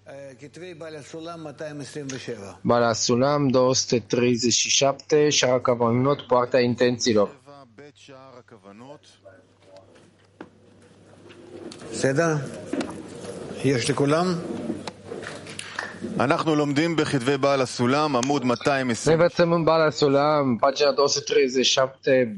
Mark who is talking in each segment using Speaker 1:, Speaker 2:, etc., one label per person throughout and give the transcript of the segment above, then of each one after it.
Speaker 1: Bala Sulam 237, Shara Kavanot, poarta intențiilor.
Speaker 2: בסדר? יש לכולם?
Speaker 3: אנחנו לומדים בכתבי בעל הסולם, עמוד 220.
Speaker 1: Ne învățăm în Bala Sulam, pagina 237,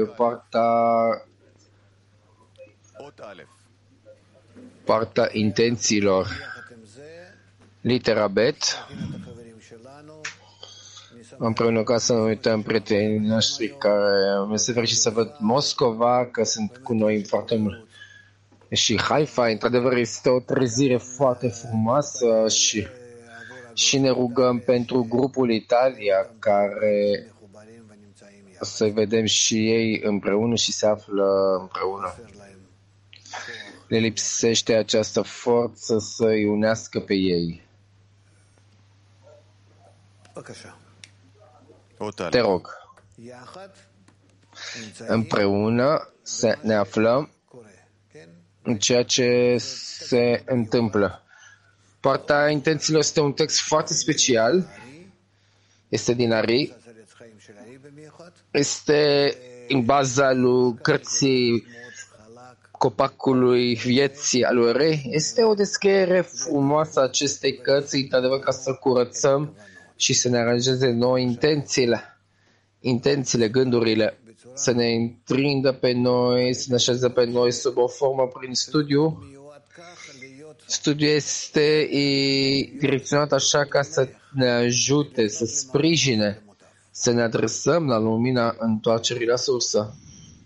Speaker 1: poarta intențiilor. Litera Bet. Împreună ca să nu uităm prietenii noștri care mi se fericit să văd Moscova, că sunt cu noi foarte mult. Și Haifa, într-adevăr, este o trezire foarte frumoasă și ne rugăm pentru grupul Italia, care să vedem și ei împreună și se află împreună. Le lipsește această forță să-i unească pe ei. Te rog. Împreună ne aflăm în ceea ce se întâmplă. Poarta intențiilor este un text foarte special. Este din Ari. Este în baza lui cărții Copacului vieții al lui Ari. Este o descriere frumoasă a acestei cărți, într-adevăr, ca să curățăm și să ne aranjeze noi intențiile, gândurile, să ne întrindă pe noi, să ne așeze pe noi sub o formă prin studiu. Studiul este direcționat așa ca să ne ajute, să sprijine, să ne adresăm la lumina întoarcerii la sursă.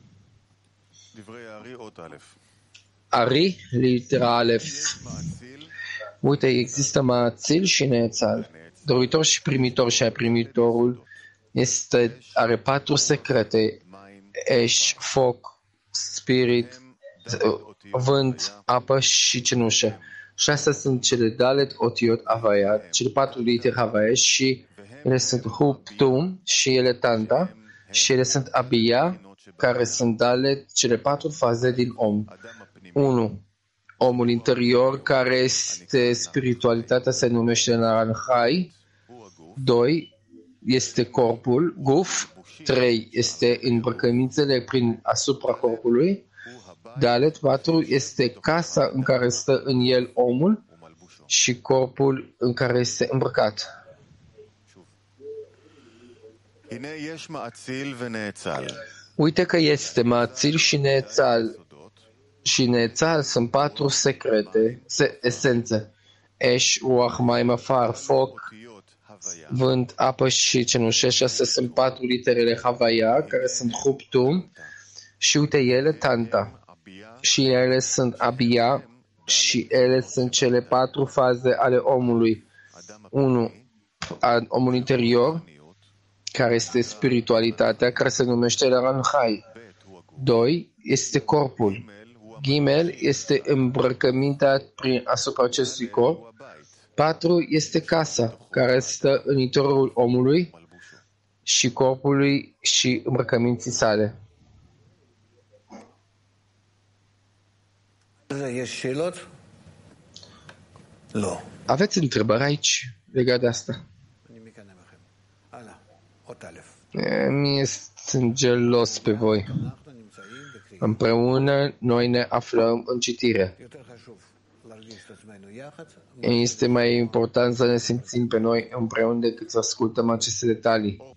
Speaker 1: Ari, litera Alef. Uite, există Ma'atzil și Ne'etzal. Doritor și primitor, și primitorul are 4 secrete: Eș, foc, spirit, vânt, apă și cenușă. 6 sunt cele Dalet, Otiot, Havayat, cele 4 literi Havayat, și ele sunt Hub, Tum și ele Tanta, și ele sunt Abia, care sunt Dalet, cele 4 faze din om. 1. Omul interior, care este spiritualitatea, se numește Naranjai. 2. Este corpul, Guf. 3. Este îmbrăcămințele asupra corpului. Dalet 4 este casa în care stă în el omul și corpul în care este îmbrăcat. Uite că este Ma'atzil și Ne'etzal. Și Ne'etzal sunt 4 secrete, esențe. Eș, Ruach, Maim, Afar, foc, vânt, apă și cenușă. 6 sunt 4 literele Havaya, care sunt Huptum, și uite ele Tanta. Și ele sunt Abia, și ele sunt cele 4 faze ale omului. 1. Omul interior, care este spiritualitatea, care se numește Naranjai. 2. Este corpul. Gimel este îmbrăcămintea asupra acestui corp. 4. Este casa, care stă în interiorul omului și corpului și îmbrăcăminții sale. Aveți întrebări aici legat de asta? Mie sunt gelos pe voi. Împreună noi ne aflăm în citire. Este mai important să ne simțim pe noi împreună decât să ascultăm aceste detalii.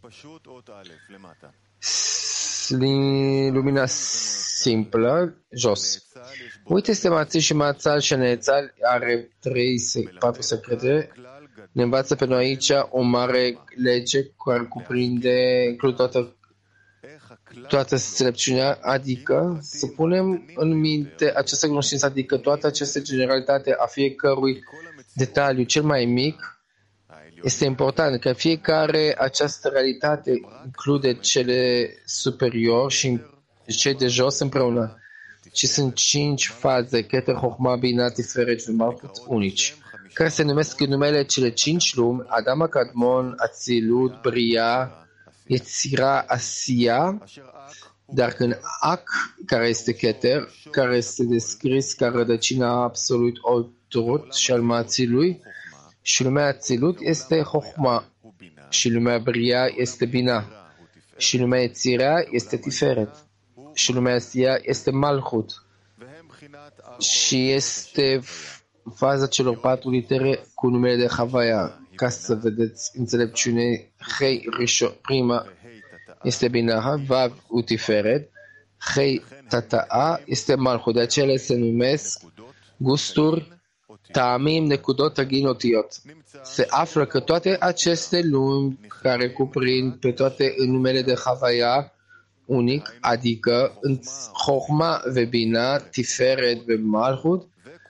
Speaker 1: Lumina simplă, jos. Uite, este Ma'atzil și Ma'atzal și Ne'etzal are 4 secrete. Ne învață pe noi aici o mare lege care cuprinde toată înțelepciunea, adică să punem în minte această cunoștință, adică toată această generalitate a fiecărui detaliu cel mai mic. Este important că fiecare această realitate include cele superior și cei de jos împreună. Și sunt 5 faze, Keter, Chochma, Bina, Tiferet și Malchut unici, care se numesc în numele cele 5 lumi: Adam, Kadmon, Atzilut, Bria, Yetzira, Asiya, dar în Ak, care este Keter, care este descris ca rădăcina absolut Aturut și al Mațilui, și lumea Atzilut este Chochma, și lumea Bria este Bina, și lumea Yetzira este Tiferet, și lumea Asia este Malchut, și este faza celor 4 litere cu numele de Havaya. Ca să vedeți înțelepciune, Hei prima este Bina, Vav Utiferet, Hei Tata'a este Malchut. De aceea se numesc gusturi, Ta'amim, Nekudot, Aginotiot. Se află că toate aceste lumi care cuprind pe toate în numele de Havaya unic, adică în Chochma ve Bina, Tiferet ve Malchut,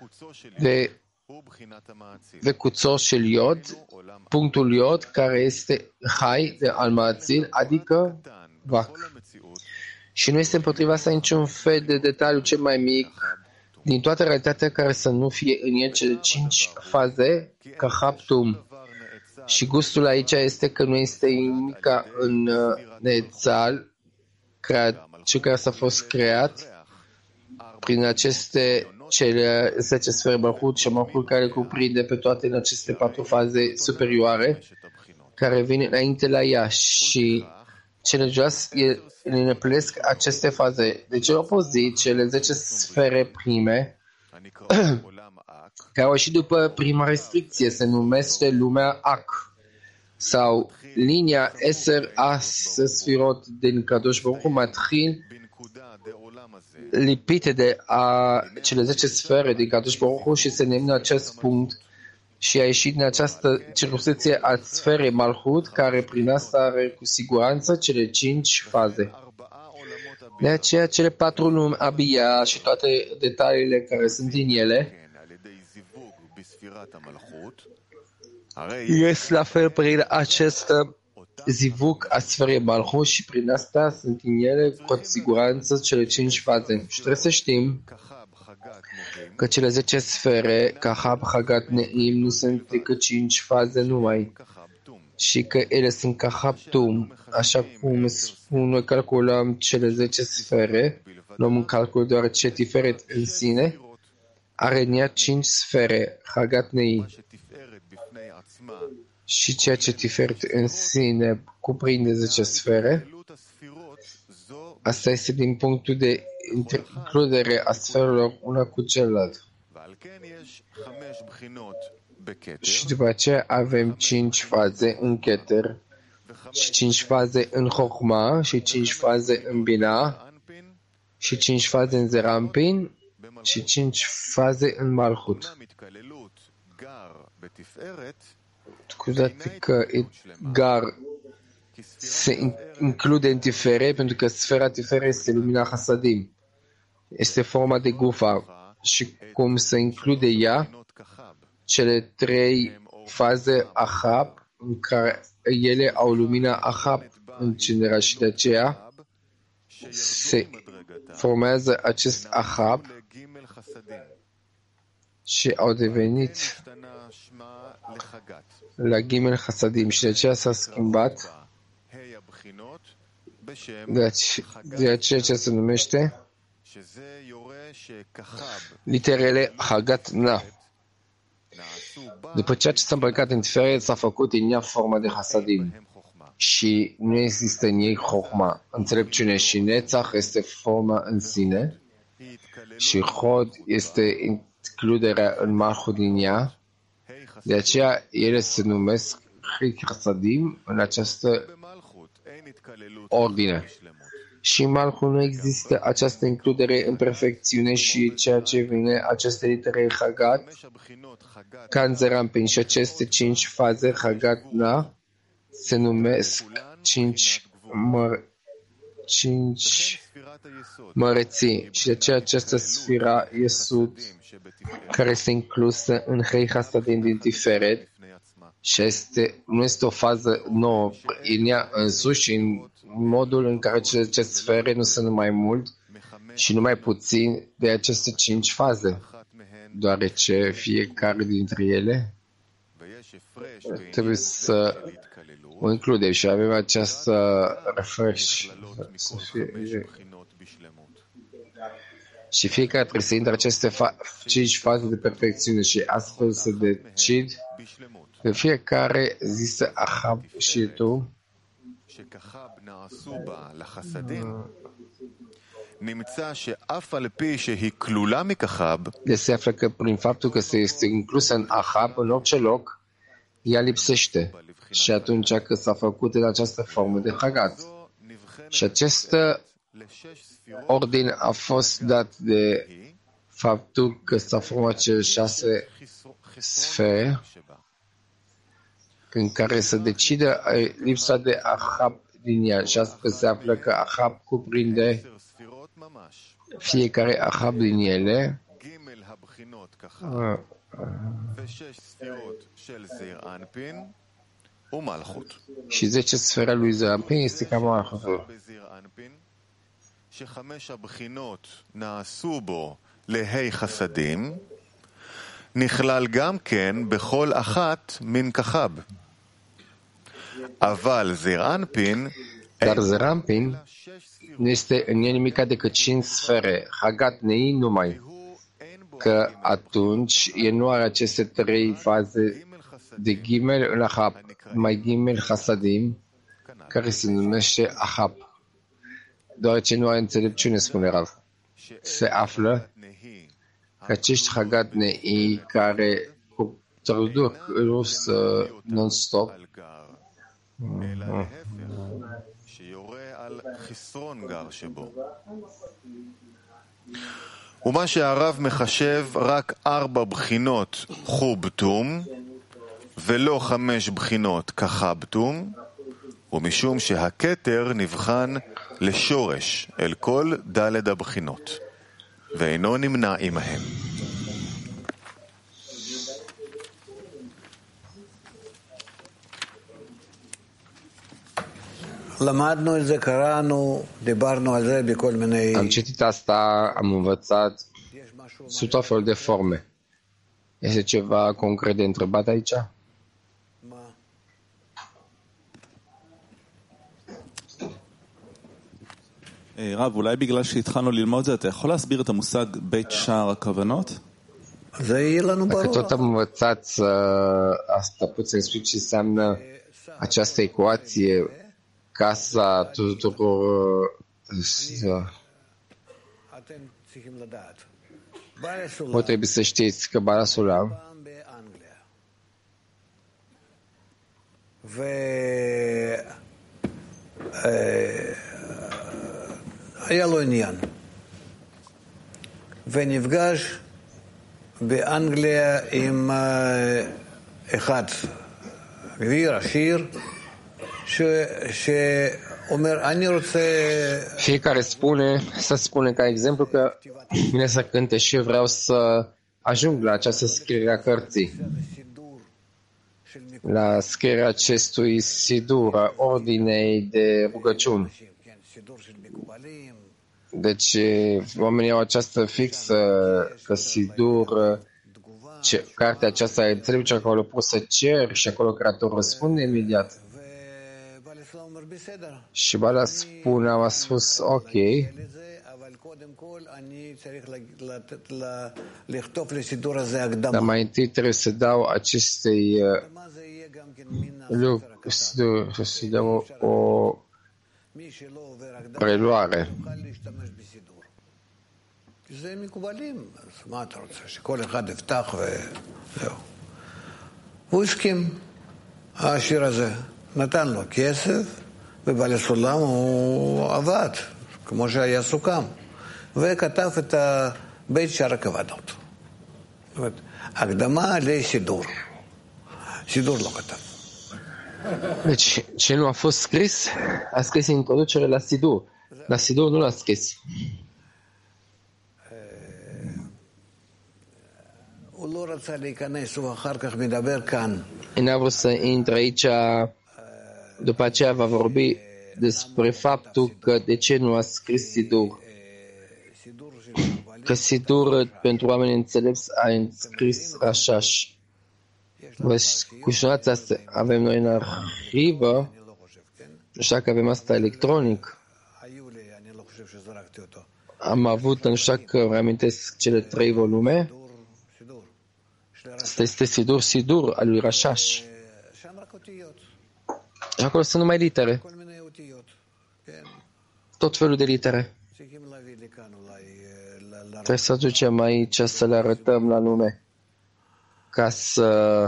Speaker 1: ve Kutzor shel Yod, punctul Yod, care este Hai de al Mațil, adică Vac. Și nu este împotriva asta niciun fel de detaliu cel mai mic din toată realitatea care să nu fie în el cele 5 faze, ca Haptum. Și gustul aici este că nu este nimic în Nețal, cel care s-a fost creat prin aceste cele 10 sfere Malchut și Malchut care cuprinde pe toate în aceste 4 faze superioare care vin înainte la ea și cele jos le înăplesc aceste faze. Deci, în opozit, cele 10 sfere prime care au ieșit după prima restricție se numește lumea Ak sau linia Eser As Sfirot din Kadosh Baruch Hu Matchil lipite de cele 10 sfere din Kadosh Baruch Hu și se numă acest punct și a ieșit din această circumscripție a sferei Malchut, care prin asta are cu siguranță cele 5 faze. De aceea cele 4 lumi Abia și toate detaliile care sunt în ele este la fel prin acest zivuk a sferei Malchut și prin asta sunt în ele cu siguranță cele 5 faze. Și trebuie să știm că cele 10 sfere, Kahab, Hagat, Neim, nu sunt decât 5 faze numai și că ele sunt Kahabtum. Așa cum spun, noi calculăm cele 10 sfere, luăm în calcul deoarece Tiferet în sine are în ea 5 sfere, Hagat, Neim. Și ceea ce Tiferet în sine cuprinde 10 sfere, asta este din punctul de includere a sferelor una cu celălalt. Și după aceea avem 5 faze în Keter, și 5 faze în Chochma, și 5 faze în Bina, și 5 faze în Zerampin, și 5 faze în Malchut. Cu toate că Gar se include în Tiferet, pentru că sfera Tiferet este lumina Hasadim. Este forma de Gufa. Și cum se include ea, cele 3 faze Ahab, în care ele au lumina Ahab în general și de aceea se formează acest Ahab și au devenit la Gimel Hasadim și de aceea s-a schimbat de aceea ce se numește literele Hagat Na. După ceea ce s-a îmbrăcat în Tiferet, s-a făcut în ea forma de Hasadim și nu există în ei Chochma, înțelepciune, și Netzach este forma în sine și Chod este includerea în Malchut din ea. De aceea ele se numesc Hasadim în această ordine. Și în Malchut nu există această includere în perfecțiune și ceea ce vine aceste litere Hagat, ca în Zerampin, și aceste 5 faze Hagat Na se numesc 5 măreții și de aceea această sfira Yesud, care este inclusă în Hei Hasadim din Tiferet și nu este o fază nouă în ea însuși și în modul în care cele 10 sfere nu sunt numai mult și numai puțin de aceste 5 faze, deoarece fiecare dintre ele trebuie să o includem și avem această refresh. Și fiecare trebuie să intre aceste 5 faze de perfecțiune și astfel să decid că fiecare există Ahab și tu. Deci se află că prin faptul că se este inclusă în Ahab, în orice loc, ea lipsește. Și atunci că s-a făcut în această formă de Hagat. Și acest ordin a fost dat de faptul că s-a format cele 6 sfere în care să decide lipsa de Ahab din ea. Și astfel se află că Ahab cuprinde fiecare Ahab din ele și 10 sfera lui Zeir Anpin este ca Malchutul.
Speaker 3: ש5 הבחינות נעשו בו להי חסדים, נכלל גם כן בכל אחת מן כחב. אבל זעיר אנפין,
Speaker 1: dar Zeir Anpin nu este în el nimic decât 5 sfere, Hagat Nei numai, că atunci el nu are aceste 3 faze de Gimel în Ahab, mai Gimel Hasadim, care se numește Ahab. Deoarece nu are înțelepciune, spune Rav. Se află că acești Hagat Nei care traduc rus non-stop
Speaker 3: ומה שהרב מחשב רק 4 בחינות חובטום ולא 5 בחינות כחבטום, ומשום שהכתר נבחן לשורש אל כל ד' הבחינות ואינו נמנע עמהם.
Speaker 2: למדנו את זה, קראנו, דיברנו על זה בכל מיני...
Speaker 1: Am citit asta, am învățat sub tot felul de forme. Este ceva concret de întrebat aici?
Speaker 4: רב, אולי בגלל שהתחלנו ללמוד זה, אתה יכול להסביר את המושג בית שער הכוונות?
Speaker 2: זה יהיה לנו ברור.
Speaker 1: Dacă tot am învățat asta, poți să explici ce înseamnă această ecuație, casa tuturor... Voi trebuie să știți că Bala Sulam
Speaker 2: היה לו עניין ונפגש באנגליה עם אחד גביר עשיר שאומר אני רוצה
Speaker 1: fiecare spune, să spune ca exemplu că vine să cânte și eu vreau să ajung la această scriere a cărții, la scrierea acestui sidur, a ordinei de rugăciuni. Deci oamenii au această fixă că sidur, cartea aceasta înțelege acolo poți să cer și acolo creatorul răspunde imediat. Și Bala spune, am spus, ok, dar mai întâi trebuie să dau acestei lucruri, să dau o preluare.
Speaker 2: זה מקובלים, אז מה אתה רוצה? שכל אחד יפתח וזהו. הוא הסכים, העשיר הזה. נתן לו כסף, ובעל הסולם הוא עבד, כמו שהיה סוכם. וכתב את בית שער הכוונות. זאת אומרת, הקדמה לסידור. סידור לא כתב.
Speaker 1: Deci, ce nu a fost scris, a scris introducere la Sidur. La Sidur nu l-a scris.
Speaker 2: הוא לא רצה להיכנס, הוא אחר כך מדבר כאן.
Speaker 1: N-a vrut să intre aici, după aceea va vorbi despre faptul că de ce nu a scris Sidur. Că Sidur pentru oameni înțelepți a scris Rashash. Vă cușonați asta, avem noi în arhivă, așa că avem asta electronic. Am avut, nu știu dacă vă amintesc, cele 3 volume. Asta este Sidur al lui Rashash. Acolo sunt numai litere. Tot felul de litere. Trebuie să aducem aici să le arătăm la lume, ca să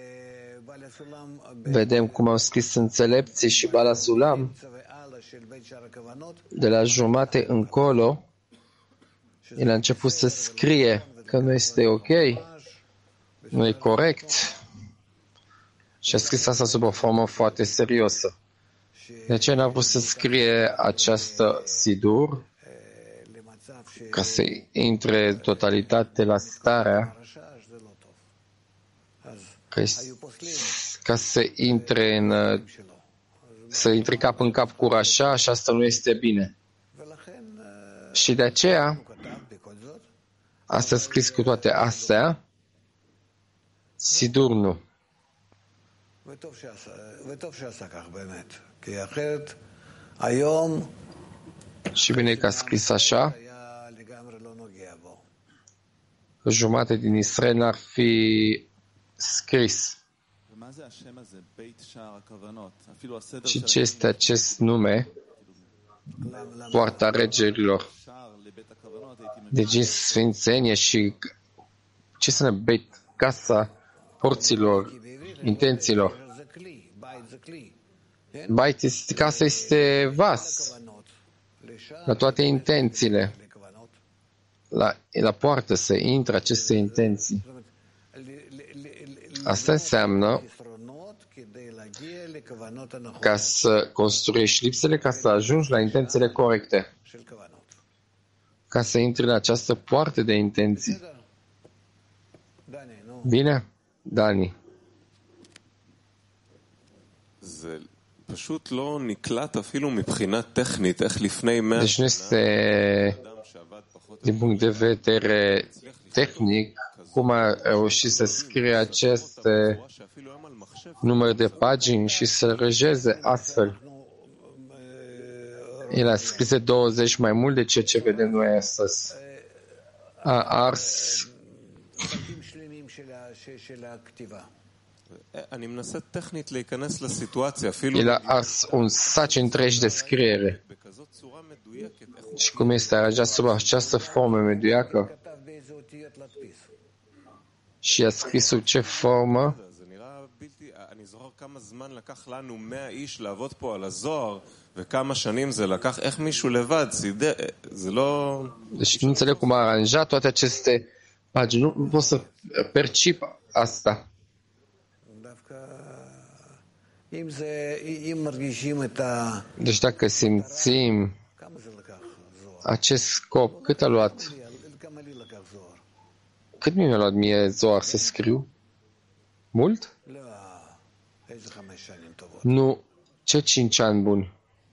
Speaker 1: vedem cum au scris înțelepții și Bala Sulam. De la jumate încolo, el a început să scrie că nu este ok, nu e corect. Și a scris asta sub o formă foarte serioasă. De aceea n-a vrut să scrie această Sidur, ca să intre totalitate la starea, ca să intre cap în cap cu Rasha, și asta nu este bine. Și de aceea, asta a scris cu toate astea, Sidur nu. Și bine că a scris așa, că jumate din Israel n-ar fi scris. Și ce este acest nume? Poarta regerilor. Deci sfințenie și ce să ne Beit, casa porților, intențiilor. Casa este vas, la toate intențiile. La poartă se intră aceste intenții. Asta înseamnă ca să construiești lipsele, ca să ajungi la intențiile corecte, ca să intri la această poartă de intenții. Bine? Dani. Deci nu este, din punct de vedere tehnic, cum a reușit să scrie acest număr de pagini și să regeze astfel. El a scris de 20 mai mult de ceea ce vedem noi astăzi. A ars el a ars un saci întreg de scriere. Și cum este aranjat sub această formă meduiacă? Și a scris sub ce formă? Deci nu înțeleg cum a aranjat toate aceste pagini. Nu pot să percip asta. Deci dacă simțim acest scop, cât a luat? Cât mi-a luat mie Zohar să scriu? Mult? Nu. Ce 5 ani buni?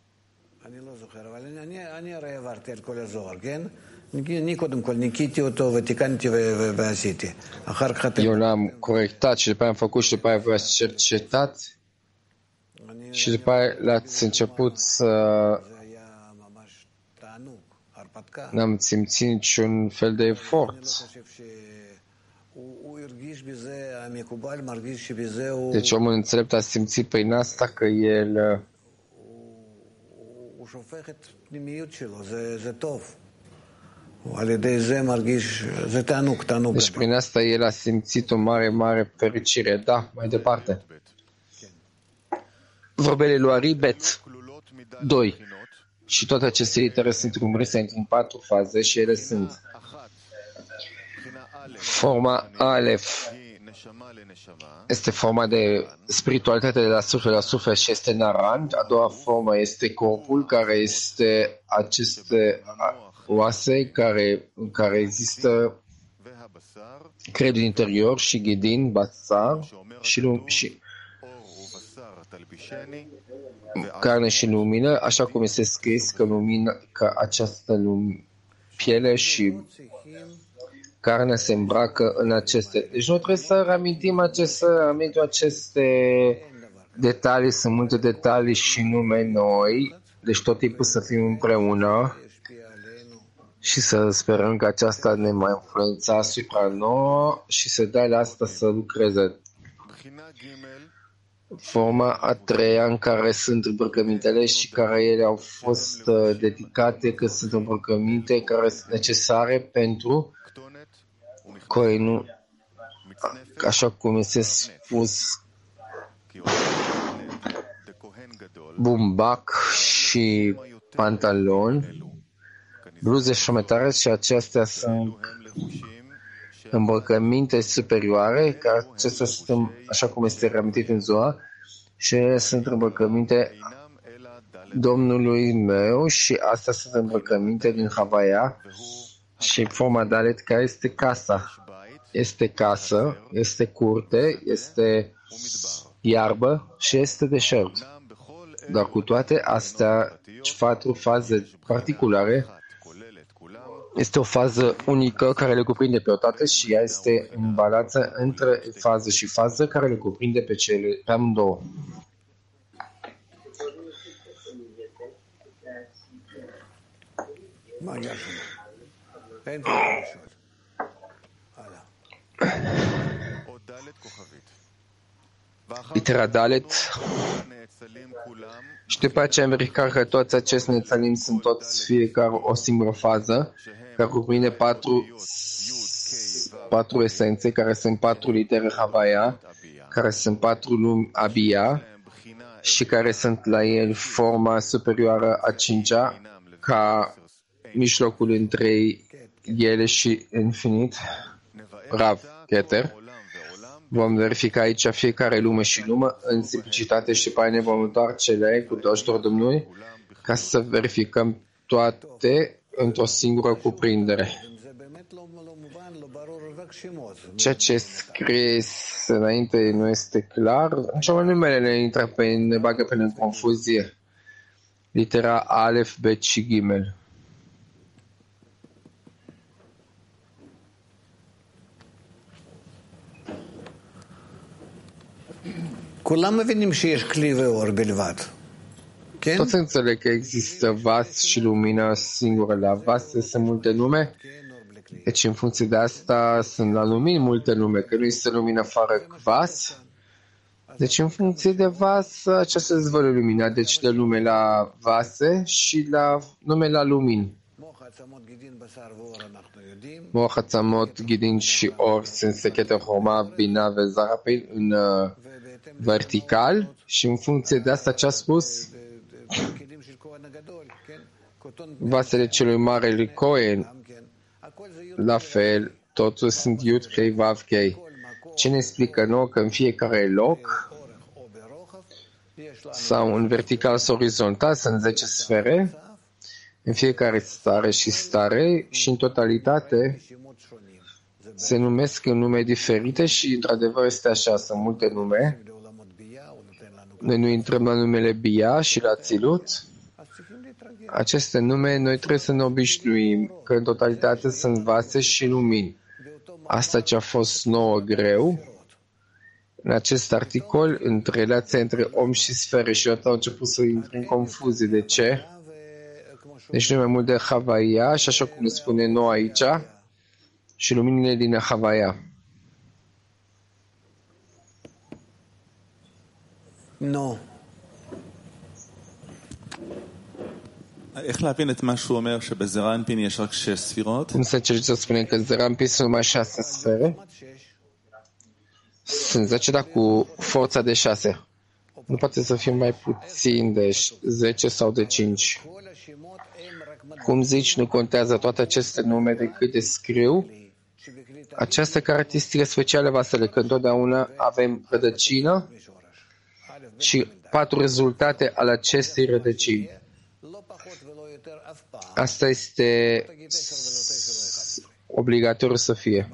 Speaker 1: Eu l-am corectat și după aia am făcut și după aia v-ați cercetat și după aia l-ați început să... N-am simțit niciun fel de efort. Deci omul înțelept a simțit prin asta că el deci prin asta el a simțit o mare, mare fericire. Da, mai departe. Vorbele lui Aribet 2. Și toate aceste litere sunt rumbrite în 4 faze și ele sunt forma Alef este forma de spiritualitate de la suflet la suflet și este Naran. A doua formă este corpul, care este aceste oase în care există credul interior și ghidin, basar și carne și lumină, așa cum este scris că această piele și carne se îmbracă în aceste. Deci nu trebuie să reamintim aceste detalii, sunt multe detalii și nume noi, deci tot timpul să fim împreună și să sperăm că aceasta ne va influența asupra nouă și să dea la asta să lucreze. Forma a treia în care sunt îmbrăcămintele și care ele au fost dedicate, că sunt îmbrăcăminte care sunt necesare pentru Cohenul, așa cum este spus, bumbac și pantalon, bluze șometare, și acestea sunt îmbrăcăminte superioare, că acestea sunt, așa cum este reamintit în Zohar, și ele sunt îmbrăcăminte Domnului meu și astea sunt îmbrăcăminte din Havaia și forma Dalet, care este casa. Este casă, este curte, este iarbă și este deșert. Dar cu toate astea, 4 faze particulare, este o fază unică care le cuprinde pe o toate și ea este în balanță între fază și fază care le cuprinde pe amândouă. Litera Dalet. Și după aceea am verificat că toți acești nețalim sunt toți fiecare o singură fază, care cuprinde 4 esențe, care sunt 4 litere Havaya, care sunt 4 lumi Abia și care sunt la el forma superioară a 5-a, ca mijlocul între ele și infinit, Rav, Keter. Vom verifica aici fiecare lume și lume în simplicitate și pe ne vom întoarce la ei cu ajutorul Domnului ca să verificăm toate într-o singură cuprindere. Ceea ce scris înainte nu este clar, nici numele ne bagă pe în confuzie. Litera Alef, Bet și Gimel. Toți înțeleg că există vas și lumină singură. La vas sunt multe nume, deci în funcție de asta sunt la lumini multe nume, că nu este lumină fără vas. Deci în funcție de vas, aceasta se văd lumina, deci de lume la vase și la nume la lumini. Moch, Atzamot, Gidin și Or sunt secete Homa, Bina, Vezarapil în vertical și în funcție de asta ce a spus, vasele celui mare lui Cohen, la fel, totul sunt Yud, Kei, Vav, Kei. Ce ne explică nouă că în fiecare loc sau în vertical sau orizontal sunt 10 sfere, în fiecare stare și stare și în totalitate se numesc în nume diferite și într-adevăr este așa, sunt multe nume. Noi nu intrăm la numele Bia și la Țilut. Aceste nume noi trebuie să ne obișnuim, că în totalitate sunt vase și lumini. Asta ce a fost nouă greu în acest articol, între relația între om și sfere, și eu au început să intre în confuzie. De ce? Deci nu mai mult de Havaia, și așa cum ne spune nou aici, și luminile din Havaia.
Speaker 2: Nu.
Speaker 4: איך להבין את מה שהוא אומר שבזרע אנפין יש רק 6 ספירות?
Speaker 1: Cum se încerce să spune că Zera Anpin sunt numai 6 sfere? Sunt 10, dar cu forța de 6. Nu poate să fie mai puțin de 10 sau de 5. Cum zici, nu contează toate aceste nume decât descriu această caracteristică specială vasele, că întotdeauna avem rădăcină și 4 rezultate ale acestei rădăcini. Asta este obligatoriu să fie.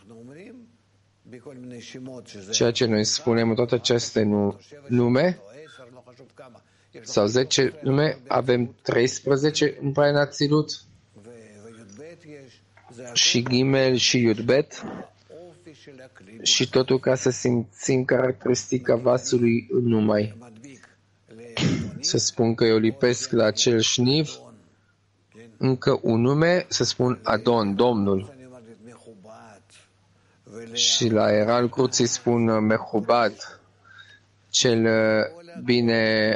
Speaker 1: Ceea ce noi spunem în toate aceste nume, sau 10 nume, avem 13 în Praina Țilut, și Gimel și Yudbet, și totul ca să simțim caracteristica vasului în numai. Să spun că eu lipesc la acel șniv, încă un nume, să spun Adon, Domnul. Și la Eral Cruz îi spun Mehubad, cel bine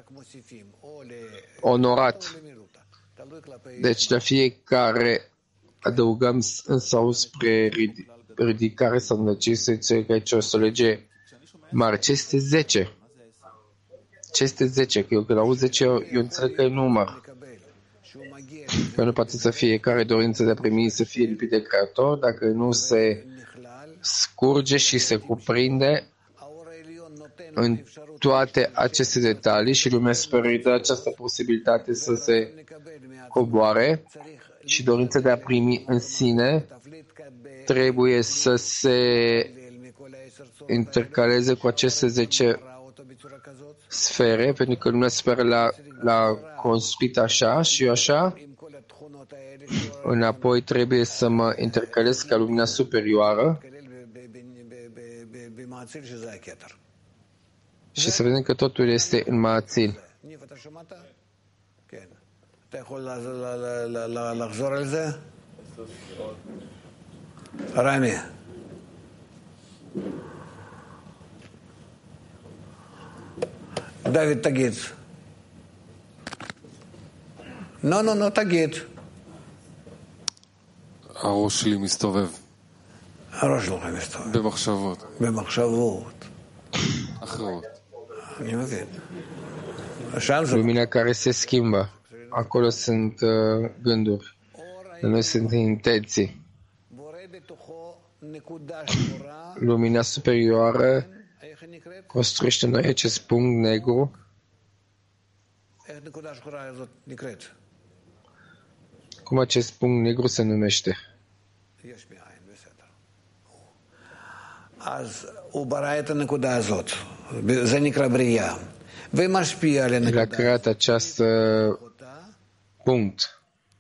Speaker 1: onorat. Deci la fiecare adăugăm sau spre ridicare sau înălțire că aici o să lege mare. Ce este 10? Ce este 10? Că eu când aud 10, eu înțeleg că e număr. Că nu poate să fie care dorință de a primi să fie lipit de Creator, dacă nu se scurge și se cuprinde în toate aceste detalii și lumea speră dă această posibilitate să se coboare și dorința de a primi în sine trebuie să se intercaleze cu aceste 10 sfere, pentru că lumea speră la construit așa și eu așa. Înapoi trebuie să mă intercalez ca lumina superioară și să vedem că totul este în Ma'atzil.
Speaker 2: Rami. David, תגיד. No, תגיד.
Speaker 5: הראש שלי מסתובב.
Speaker 2: הראש שלך מסתובב. במחשבות.
Speaker 5: אחרות.
Speaker 2: אני מבין.
Speaker 1: Lumina care se schimbă. Acolo sunt gânduri. Noi sunt intenții. Lumina superioară construiește noi acest punct negru. Cum acest punct negru se numește? El a creat acest punct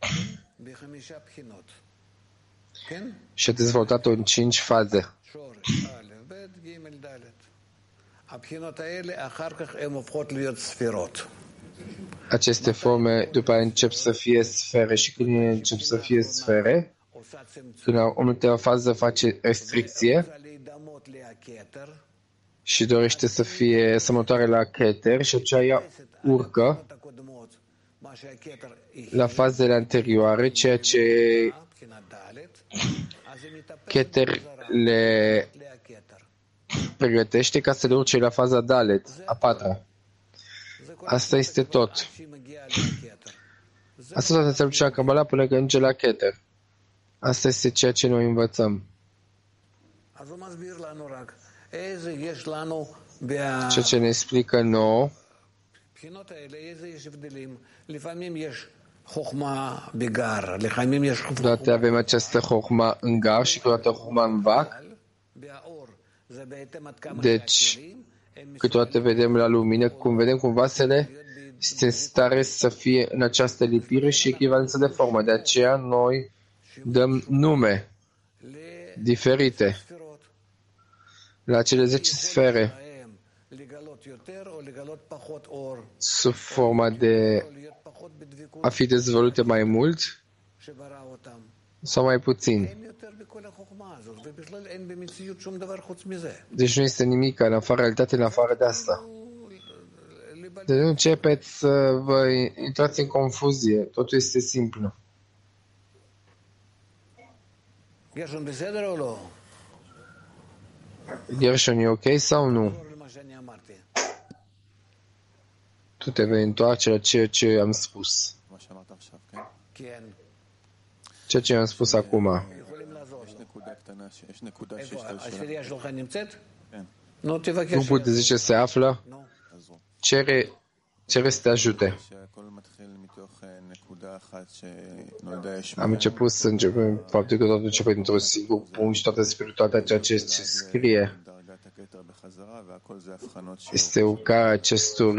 Speaker 1: și a dezvoltat-o în 5 faze. Aceste forme după aia încep să fie sfere și când încep să fie sfere, când la următoarea fază face restricție și dorește să fie asemănătoare la Keter și aceea urcă la fazele anterioare, ceea ce Keter le pregătește ca să le urce la faza Dalet, a patra. Asta este tot. Asta tot înseamnă cea Kabbalah până când ajunge la Keter. Asta este ceea ce noi învățăm. Ceea ce ne explică nouă Câteodată avem această Chochma în gar și câteodată Chochma în vac. Deci, câteodată vedem la lumină, cum vedem cum vasele este în stare să fie în această lipire și echivalență de formă. De aceea noi dăm nume diferite la cele 10 sfere sub forma de a fi dezvolute mai mult sau mai puțin. Deci nu este nimic în afară realitate, în afară de asta. Deci nu începeți să vă intrați în confuzie. Totul este simplu. Gershon e ok sau nu? Tu te vei întoarce la ceea ce am spus. Ceea ce am spus acum. Grupul de 10 se află. Cere să te ajute. Am început să începem faptul că totul începe dintr-un singur punct și toată spiritualitatea ceea ce scrie este urcarea acestor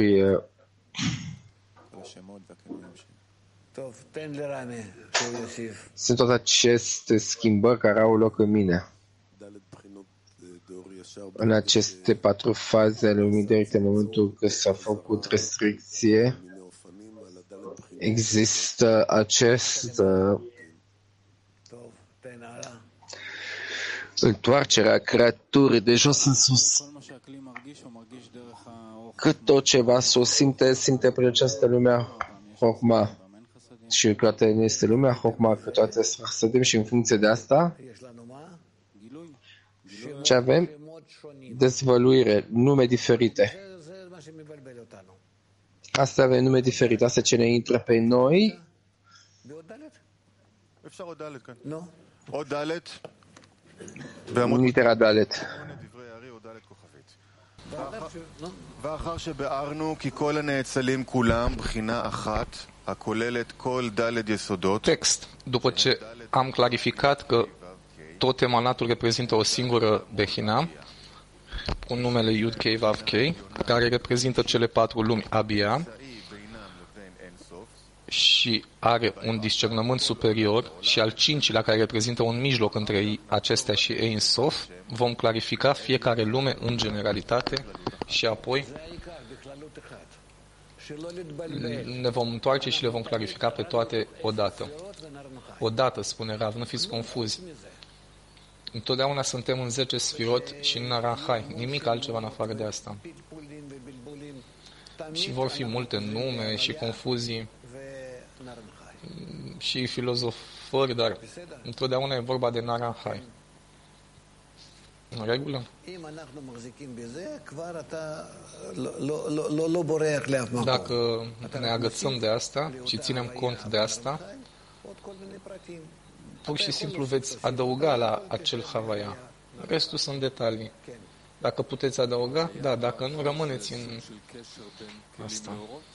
Speaker 1: sunt toate aceste schimbări care au loc în mine. În aceste 4 faze ale lumii directe, în momentul că s-a făcut restricție, există acest întoarcerea creaturii de jos în sus. Cât tot ceva simte prin această lumea Chokma și toate este lumea Chokma, că toate Chasadim și în funcție de asta ce avem? Dezvăluire, nume diferite. Asta avem nume diferite. Asta ce ne intră pe noi. Litera Dalet.
Speaker 3: ואחר שבארנו כי כל הנאצלים כולם בחינה אחת הכוללת כל ד' יסודות.
Speaker 6: Text. După ce am clarificat că tot emanatul reprezintă o singură Behina, cu numele Yud Kei Vav Kei, care reprezintă cele 4 lumi Abia și are un discernământ superior, și al 5-lea care reprezintă un mijloc între acestea și Ein Sof, vom clarifica fiecare lume în generalitate și apoi ne vom întoarce și le vom clarifica pe toate odată. Odată, spune Rav, nu fiți confuzi. Întotdeauna suntem în 10 sfirot și în Naranjai, nimic altceva în afară de asta. Și vor fi multe nume și confuzii și filozofări, dar întotdeauna e vorba de Naranjai. În regulă? Dacă ne agățăm de asta și ținem cont de asta, pur și simplu veți adăuga la acel Havaya. Restul sunt detalii. Dacă puteți adăuga, da, dacă nu, rămâneți în asta.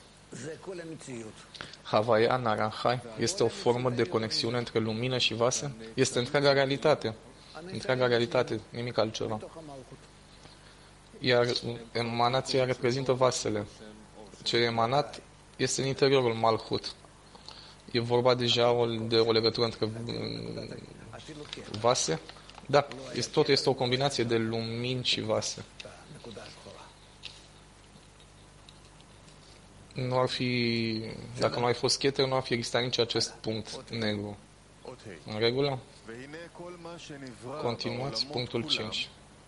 Speaker 6: Havaya, Naranjai, este o formă de conexiune între lumină și vase? Este întreaga realitate. Întreaga realitate, nimic altceva. Iar emanația reprezintă vasele. Ce e emanat este în interiorul Malchut. E vorba deja de o legătură între vase? Da, tot este o combinație de lumini și vase. Nu ar fi, dacă nu ai fost Keter, nu ar fi existat nici acest punct negru. În regulă? Continuați punctul 5.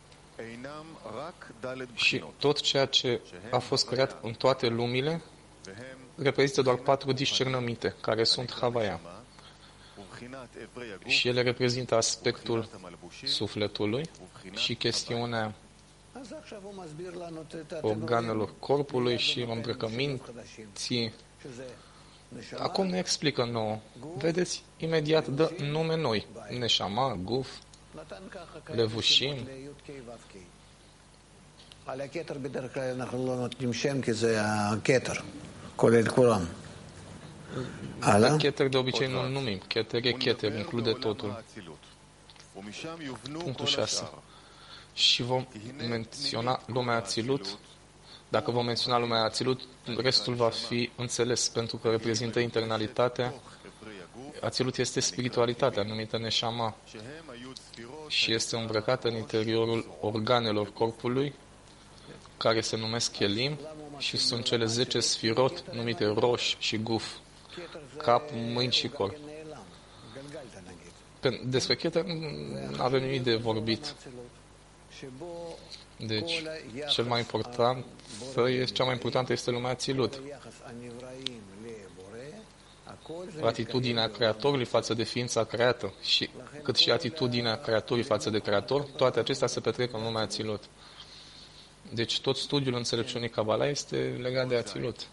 Speaker 6: Și tot ceea ce a fost creat în toate lumile reprezintă doar 4 discernăminte, care sunt Havaya. Și ele reprezintă aspectul sufletului și chestiunea organelor corpului și îmbrăcăminții. Acum ne explică nouă. Vedeți, imediat dă nume noi. Neshama, Guf, Levushim. Keter de obicei nu numim. Keter e Keter, include totul. Punctul 6. Și vom menționa lumea Atzilut. Dacă vom menționa lumea Atzilut, restul va fi înțeles, pentru că reprezintă internalitatea. Atzilut este spiritualitatea numită Neshama și este îmbrăcată în interiorul organelor corpului, care se numesc Elim, și sunt cele 10 sfirot numite Rosh și Guf, cap, mâini și corp. Despre Keter nu avem nimic de vorbit. Deci, cea mai importantă este lumea Atzilut. Atitudinea Creatorului față de ființa creată, cât și atitudinea Creatorului față de Creator, toate acestea se petrec în lumea Atzilut. Deci tot studiul înțelepciunii Kabbalah este legat de Atzilut.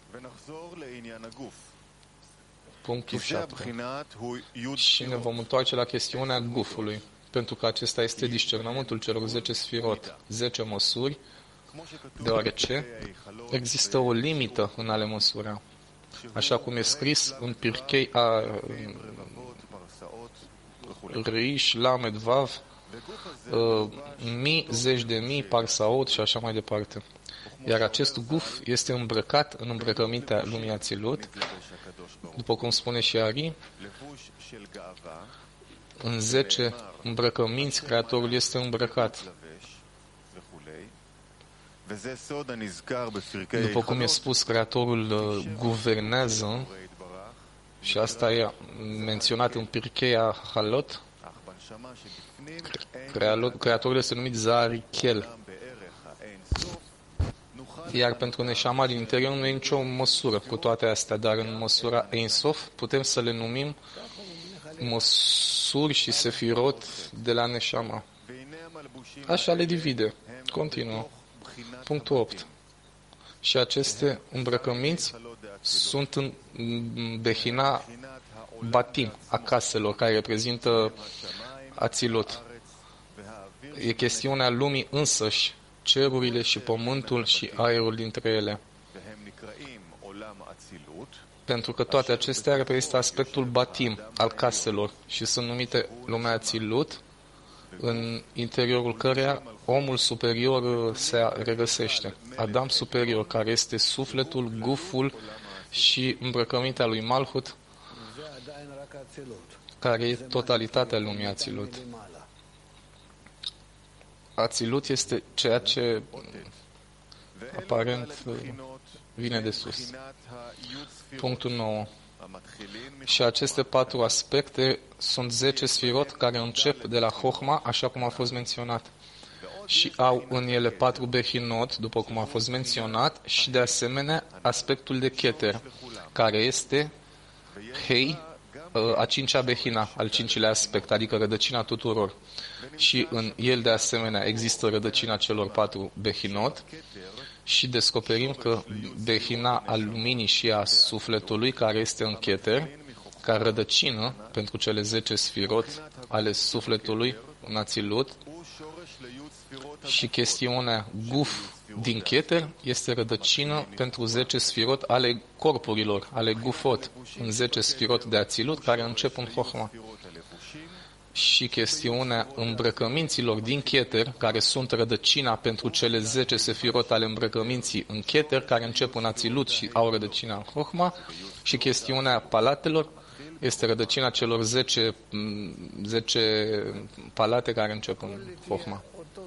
Speaker 6: Punctul 7. Și ne vom întoarce la chestiunea Gufului, pentru că acesta este discernământul celor 10 sfirot, 10 măsuri, deoarece există o limită în a le măsura. Așa cum e scris în Pirkei Rish, Lamed, Vav, mii, zeci de mii, parsaot și așa mai departe. Iar acest guf este îmbrăcat în îmbrăcămintea lumii Atzilut, după cum spune și Ari, în 10 îmbrăcăminți Creatorul este îmbrăcat. După cum e spus, Creatorul guvernează Și asta e menționat în Pirkei Halot. Creatorul este numit Zarichel. Iar pentru Neshama din interior nu e nicio măsură cu toate astea, dar în măsura Ein Sof putem să le numim măsuri și sefirot de la Neshama. Așa le divide. Continuă. Punctul 8. Și aceste îmbrăcăminți sunt în Behina Batim, a caselor, care reprezintă Atzilot. E chestiunea lumii însăși, cerurile și pământul și aerul dintre ele. Pentru că toate acestea reprezintă aspectul Batim, al caselor, și sunt numite lumea Atzilut, în interiorul căreia omul superior se regăsește. Adam superior, care este sufletul, guful și îmbrăcămintea lui Malhut, care e totalitatea lumii Atzilut. Atzilut este ceea ce aparent vine de sus. Punctul 9. Și aceste 4 aspecte sunt 10 sfirot care încep de la Chochma, așa cum a fost menționat. Și au în ele 4 behinot, după cum a fost menționat, și de asemenea aspectul de Keter, care este Hei, a 5-a behina, al 5-lea aspect, adică rădăcina tuturor. Și în el de asemenea există rădăcina celor 4 behinot și descoperim că behina al luminii și a sufletului, care este în Keter, ca rădăcină pentru cele 10 sfirot ale sufletului în Atzilut, și chestiunea guf din Keter este rădăcină pentru 10 sfirot ale corpurilor, ale gufot, în 10 sfirot de Atzilut, care încep în Chochma. Și chestiunea îmbrăcăminților din Keter, care sunt rădăcina pentru cele 10 sefirot ale îmbrăcăminții în Keter, care încep în Atzilut și au rădăcina în Chochma, și chestiunea palatelor este rădăcina celor 10 palate care încep în Chochma.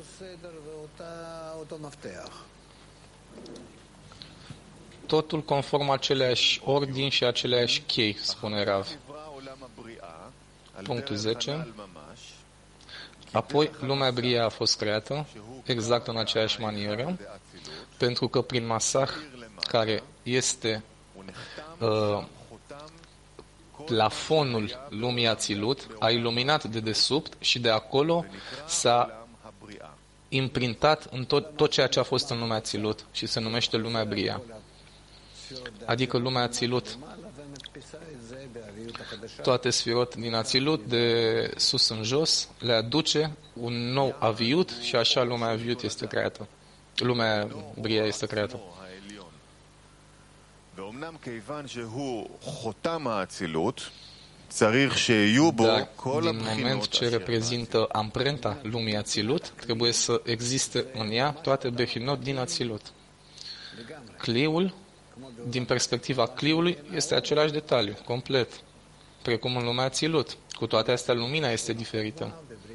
Speaker 6: Totul conform aceleași ordini și aceleași chei, spune Rav. Punctul 10. Apoi, lumea Bria a fost creată exact în aceeași manieră, pentru că prin Masach, care este plafonul lumii Atzilut, a iluminat de desubt și de acolo s-a imprintat în tot ceea ce a fost în lumea Atzilut și se numește lumea Bria. Adică lumea Atzilut, toate sfirot din Atzilut, de sus în jos, le aduce un nou aviut și așa lumea aviut este creată. Lumea Bria este creată. Dar, din moment ce reprezintă amprenta lumii Atzilut, trebuie să existe în ea toate behinot din Atzilut. Cliul, din perspectiva cliului, este același detaliu, complet, precum în lumea Atzilut. Cu toate astea, lumina este diferită.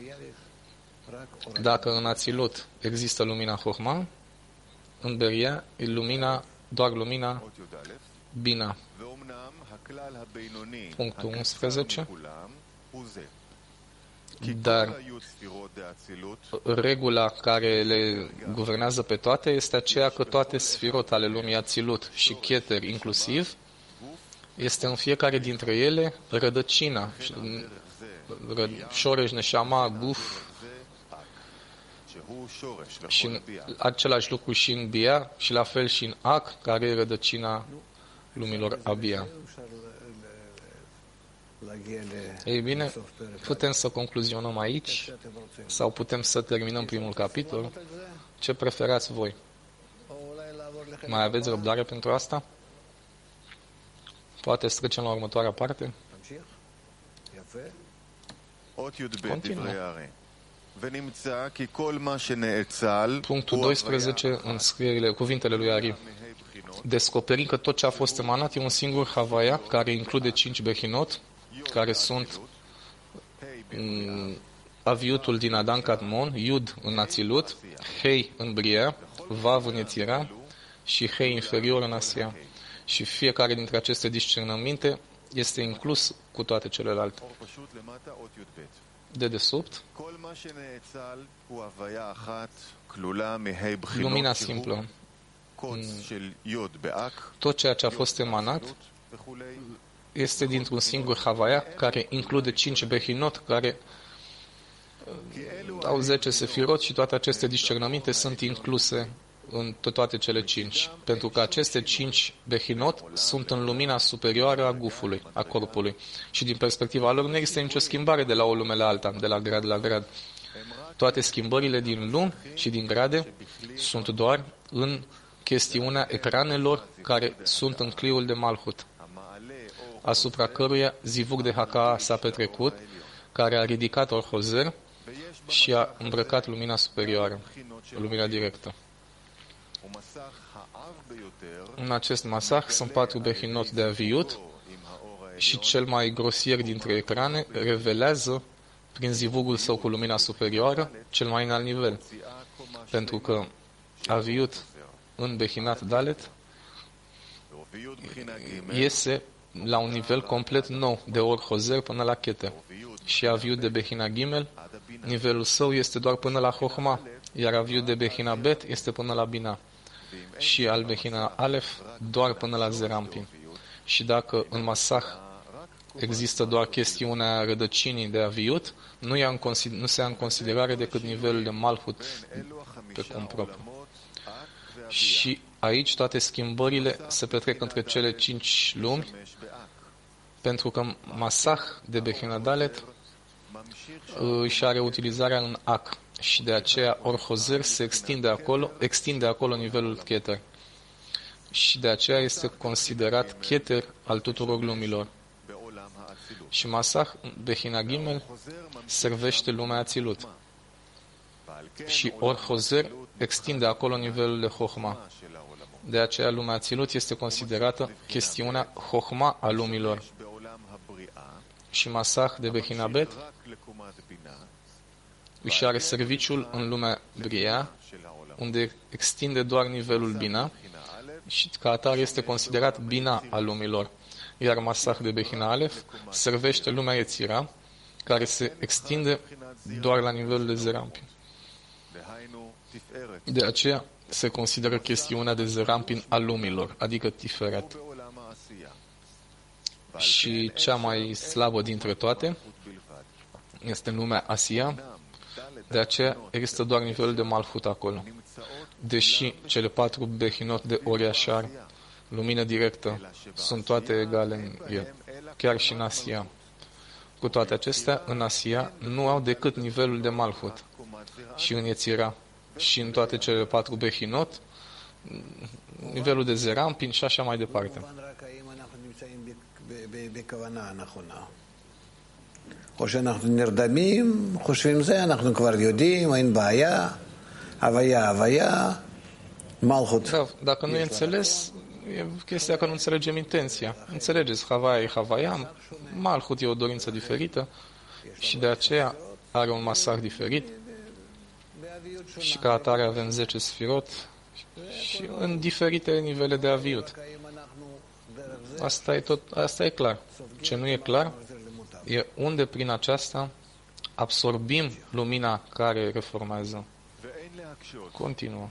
Speaker 6: Dacă în Atzilut există lumina Chochma, în Beria e doar lumina Bina. Punctul 11. Dar regula care le guvernează pe toate este aceea că toate sfirot ale lumii Atzilut și Keter inclusiv este în fiecare dintre ele rădăcina, Shoresh, Neshama, Guf, și în același lucru și în Bia și la fel și în Ak, care e rădăcina lumilor Abia. Ei bine, putem să concluzionăm aici sau putem să terminăm primul capitol. Ce preferați voi? Mai aveți răbdare pentru asta? Poate să trecem la următoarea parte? Continuă. Punctul 12, în scrierile, cuvintele lui Ari. Descoperim că tot ce a fost emanat e un singur Havaya, care include 5 behinot, care sunt aviutul din Adan Kadmon, Yud în Atzilut, Hei în Bria, Vav în Yetzira și Hei inferior în Asia. Și fiecare dintre aceste discernăminte este inclus cu toate celelalte. Dedesubt, lumina simplă, tot ceea ce a fost emanat este dintr-un singur Havaya care include 5 Behinot care au 10 sefirot și toate aceste discernăminte sunt incluse în toate cele 5. Pentru că aceste 5 Behinot sunt în lumina superioară a gufului, a corpului. Și din perspectiva lor nu există nicio schimbare de la o lume la alta, de la grad la grad. Toate schimbările din lumi și din grade sunt doar în chestiunea ecranelor care sunt în cliul de Malhut, asupra căruia zivug de Haka s-a petrecut, care a ridicat Orhozer și a îmbrăcat lumina superioară, lumina directă. În acest masah sunt 4 behinot de aviut și cel mai grosier dintre ecrane revelează prin zivugul său cu lumina superioară cel mai înalt nivel. Pentru că aviut în Behinat Dalet iese la un nivel complet nou, de Orhozer până la Chete. Și aviut de Behina Gimel, nivelul său este doar până la Chochma, iar aviut de Behina Bet este până la Bina. Și al Behina Alef doar până la Zerampin. Și dacă în Masah există doar chestiunea rădăcinii de aviut, nu se ia în considerare decât nivelul de Malhut pe cont propriu. Și aici toate schimbările se petrec între cele 5 lumi, pentru că Masah de Behina Dalet își are utilizarea în Ac. Și de aceea Orhozer se extinde acolo nivelul Keter. Și de aceea este considerat Keter al tuturor lumilor. Și Masah, Behina Gimel, servește lumea Atzilut. Și Orhozer extinde acolo nivelul de Chochma. De aceea lumea Atzilut este considerată chestiunea Chochma a lumilor. Și Masah de Behina Bet își are serviciul în lumea Bria, unde extinde doar nivelul Bina și ca atare este considerat Bina al lumilor. Iar Masah de Behina Alef servește lumea Yetzira, care se extinde doar la nivelul de Zerampin. De aceea se consideră chestiunea de Zerampin al lumilor, adică Tiferet. Și cea mai slabă dintre toate este în lumea Asia, de aceea există doar nivelul de Malhut acolo. Deși cele 4 behinot de Oriașar, lumină directă, sunt toate egale în el, chiar și în Asia. Cu toate acestea, în Asia nu au decât nivelul de Malhut. Și în Yetzira, și în toate cele 4 behinot, nivelul de Zerampin și așa mai departe.
Speaker 2: או שאנחנו נרדמים, חושבים זה, אנחנו כבר יודעים, אין בעיה, הוויה, מלכות.
Speaker 6: Dacă nu e înțeles, e chestia că nu înțelegem intenția. Înțelegeți, Havaia e Havaia, Malhut e o dorință diferită și de aceea are un masar diferit și ca atare avem 10 sfirot și în diferite nivele de aviut. Asta e clar. Ce nu e clar e unde prin aceasta absorbim lumina care reformează. Continuă.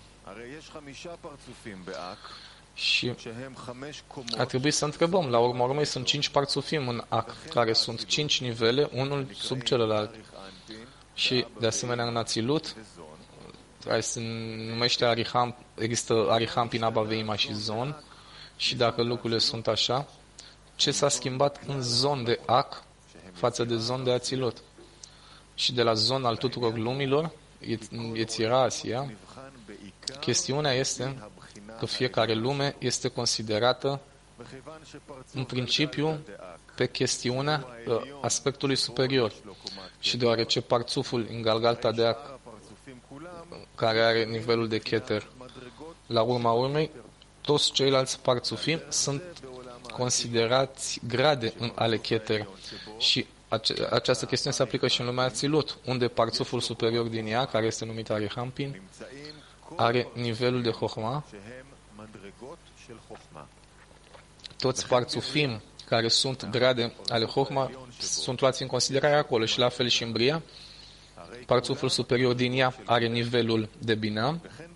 Speaker 6: Și ar trebui să întrebăm, la urma urmei sunt 5 parțufim în Ac, care sunt 5 nivele, unul sub celălalt. Și de asemenea în Atzilut, care se numește Ariham, există Ariham prin Abba Veima și Zon, și dacă lucrurile sunt așa, ce s-a schimbat în zon de Ac față de zon de Atzilut? Și de la zon al tuturor lumilor, Yetzira Asia, chestiunea este că fiecare lume este considerată în principiu pe chestiunea aspectului superior. Și deoarece parțuful în Galgalta de Ac, care are nivelul de Keter, la urma urmei, toți ceilalți parțufim sunt considerați grade în ale Keter. Și această chestiune se aplică și în lumea Atzilut, unde parțuful superior din ea, care este numit Arihampin, are nivelul de Chochma. Toți parțufim care sunt grade ale Chokhma, sunt luați în considerare acolo și la fel și în Bria. Parțuful superior din ea are nivelul de Bina.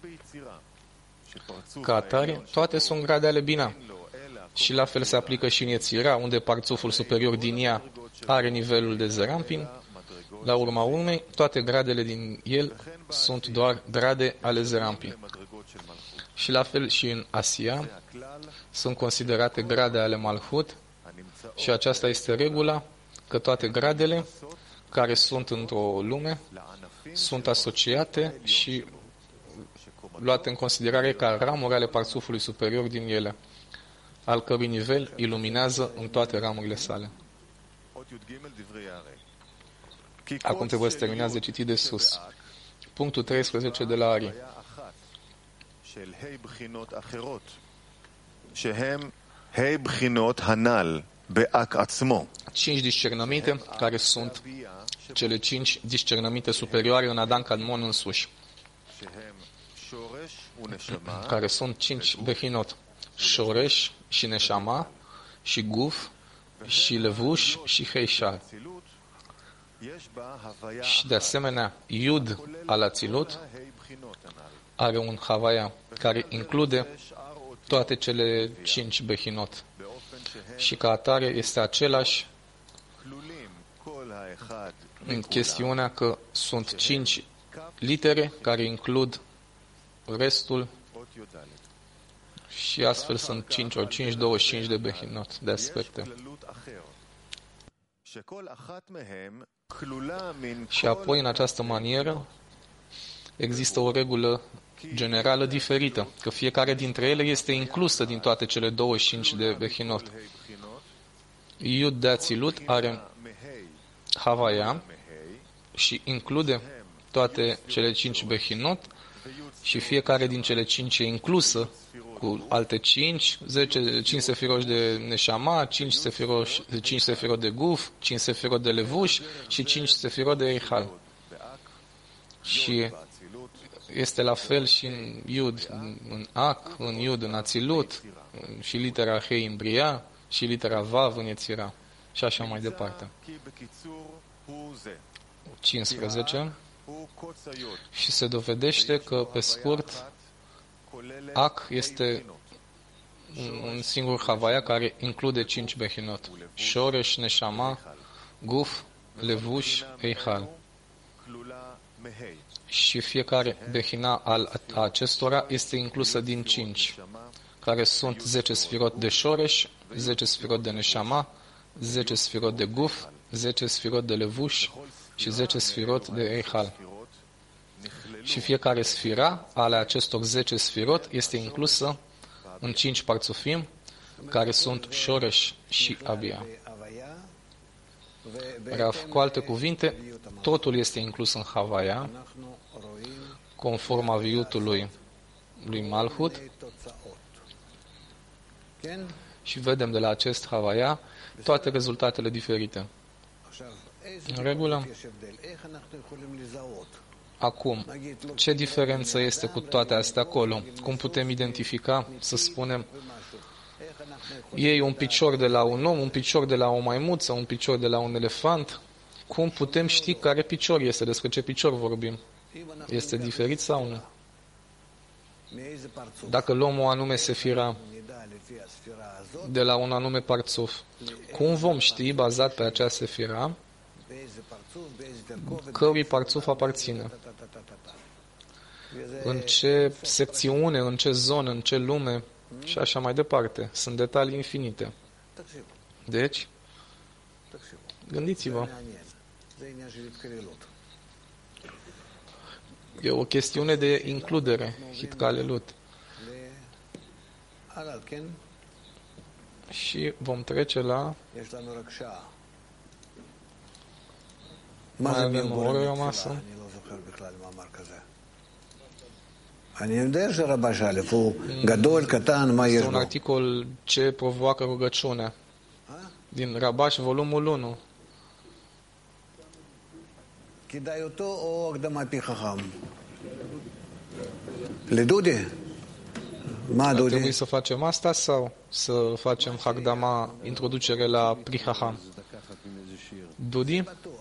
Speaker 6: Ca atare, toate sunt grade ale Bina. Și la fel se aplică și în Yetzira, unde parțuful superior din ea are nivelul de Zerampin. La urma urmei, toate gradele din el sunt doar grade ale Zerampin. Și la fel și în Asia sunt considerate grade ale Malhut și aceasta este regula, că toate gradele care sunt într-o lume sunt asociate și luate în considerare ca ramuri ale parțufului superior din ele, al cărui nivel iluminează în toate ramurile sale. Acum trebuie să terminați de citit de sus. Punctul 13 de la Ari.
Speaker 3: שהי בחינות הנ"ל באק עצמו.
Speaker 6: 5 discernăminte, care sunt cele 5 discernăminte superioare în Adam Kadmon însuși, care sunt 5 behinot, Shoresh și Neshama, și Guf, și Levush, și Heishar. Și de asemenea, Iud al Atzilut are un Havaya care include toate cele 5 behinot. Și ca atare este același în chestiunea că sunt 5 litere care includ restul și astfel sunt 5 ori 5, 25 de behinot, de aspecte. Și apoi, în această manieră, există o regulă generală diferită, că fiecare dintre ele este inclusă din toate cele 25 de behinot. Iud de Atzilut are Havaya și include toate cele 5 behinot și fiecare din cele 5 e inclusă cu alte 5, 5 sefiroși de Neshama, 5 sefirot de Guf, 5 sefirot de Levush și 5 sefirot de Eichal. Și este la fel și în Iud, în Ak, în Iud, în Atzilut, și litera Hei în Bria, și litera Vav în Yetzira, și așa mai departe. 15. Și se dovedește că, pe scurt, Ak este un singur Havaya care include 5 behinot. Shoresh, Neshama, Guf, Levush, Eichal. Și fiecare behina al acestora este inclusă din 5, care sunt 10 sfirot de Shoresh, 10 sfirot de Neshama, 10 sfirot de Guf, 10 sfirot de Levush și 10 sfirot de Eichal. Și fiecare sfira ale acestor 10 sfirot este inclusă în 5 parțufim, care sunt Shoresh și Abia. Cu alte cuvinte, totul este inclus în Havaya, conform aviutului lui Malhut, și vedem de la acest Havaya toate rezultatele diferite. În regulă, acum, ce diferență este cu toate astea acolo? Cum putem identifica, să spunem, iei un picior de la un om, un picior de la o maimuță, un picior de la un elefant? Cum putem ști care picior este, despre ce picior vorbim? Este diferit sau nu? Dacă luăm o anume sefira de la un anume parțuf, cum vom ști, bazat pe acea sefira, cărui parțuf aparține? În ce secțiune, în ce zonă, în ce lume și așa mai departe. Sunt detalii infinite. Deci, gândiți-vă. E o chestiune de includere, hitkalelut. Și vom trece la... Mai avem o oră rămasă. Este un articol ce provoacă rugăciunea din Rabash, volumul 1.
Speaker 2: לדודי?
Speaker 6: Ar trebui să facem asta sau să facem Hagdama, introducere la Pri Hacham? Dudi?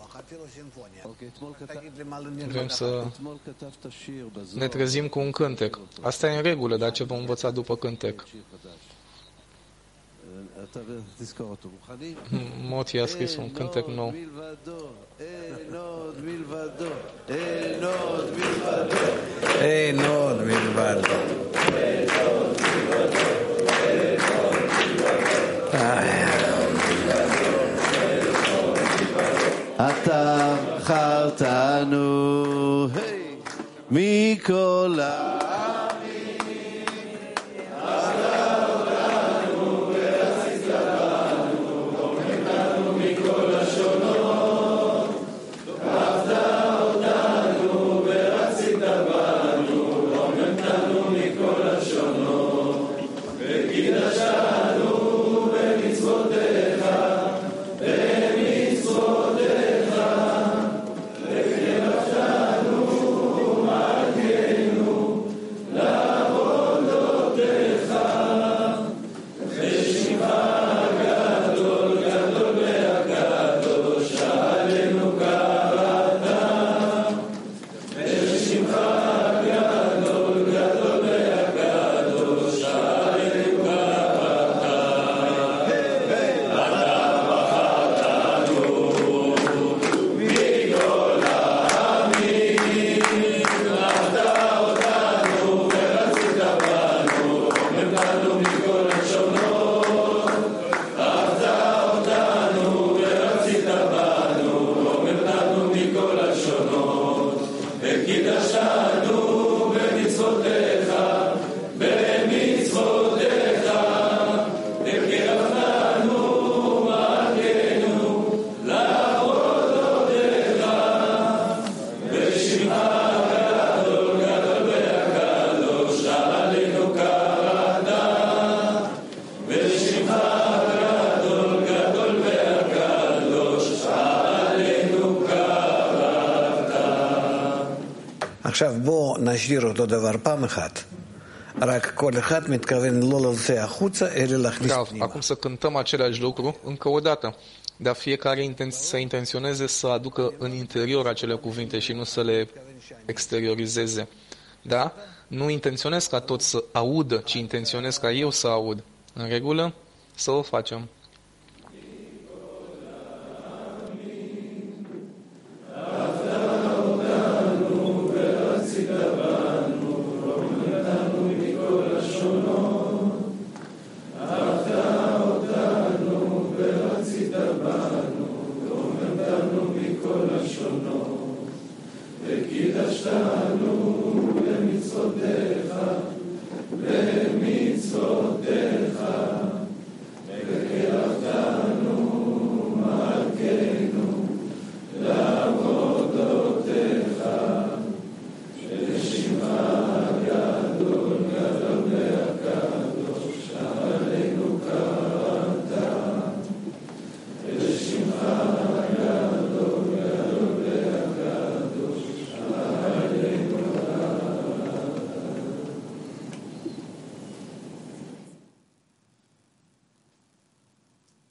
Speaker 6: Vrem să ne trezim cu un cântec. Asta e în regulă, dar ce vom învăța după cântec? Moti a scris un cântec nou.
Speaker 2: אין עוד מלבדו.
Speaker 7: אתה בחרתנו מכל
Speaker 2: עכשיו בואו נשאיר אותו דבר פעם אחת. רק כל אחד מתכוון לא להוציא החוצה, אלא להכניס פנימה.
Speaker 6: Acum să cântăm același lucru încă o dată. Dar fiecare să intenționeze să aducă în interior acele cuvinte și nu să le exteriorizeze. Da? Nu intenționez ca toți să audă, ci intenționez ca eu să aud. În regulă? Să o facem.
Speaker 8: וקידשתנו במצוותיך, במצוותיך